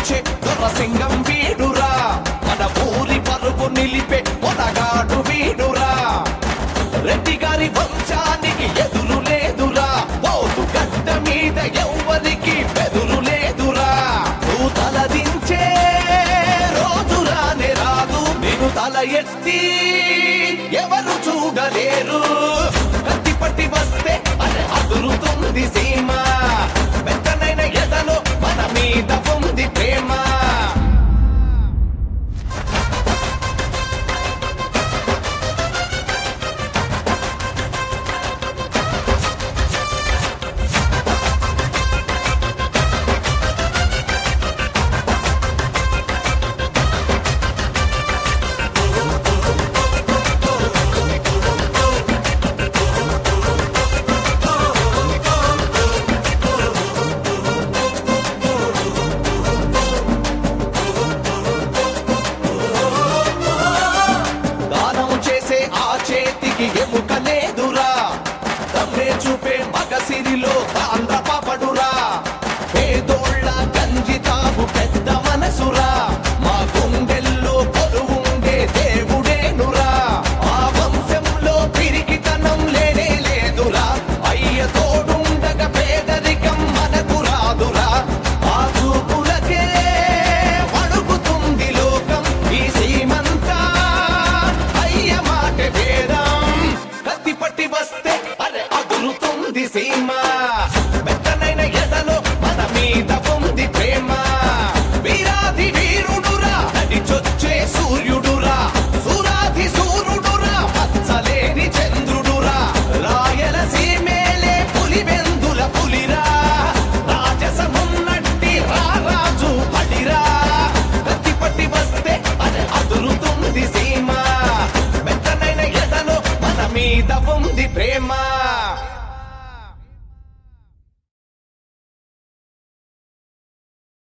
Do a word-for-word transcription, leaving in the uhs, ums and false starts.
వచ్చే దొరసింగం వీడురా, మన ఊరి పరుపు నిలిపే పొడగాడు వీడురా. రెడ్డి గారి వంశానికి ఎదురు లేదురా, పోతు గడ్డ మీద ఎవ్వరికి బెదురు లేదురా. నువ్వు తలదించే రోజు రానే రాదు, నేను తల ఎత్తి ఎవరు చూడలేరు. కత్తి పట్టి వస్తే అరే అదురుతుంది సీమ, మెత్తనైన ఎదలో మన మీద ఉంది ప్రేమ. ఎముక లేదురా, తమ్మే చూపే మగసిరిలో తాండ్ర పాపడురా. పేదోళ్ళ గంజి తాగు పెద్ద మనసురా, మా గుండెల్లో కొలువుండే దేవుడేనురా. ఆ వంశంలో పిరికితనం లేనే లేదురా, అయ్య తోడుండగా పేదరికం మనకు రాదురా. ఆ చూపులకే వణుకుతుంది లోకం, ఈ సీమంతా అయ్య మాట వేదం. పట్టి వస్తే అరే అదురుతుంది సీమ, మెత్తనైన ఎదలో మన మీద ఉంది ప్రేమ. వీరాది వీరుడురా, నడిచొచ్చే సూర్యుడు